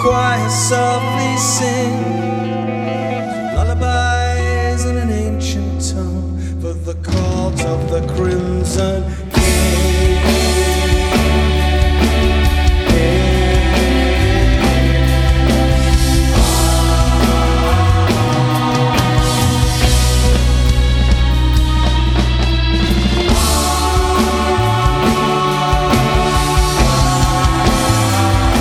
choir softly sing lullabies in an ancient tongue for the cult of the crimson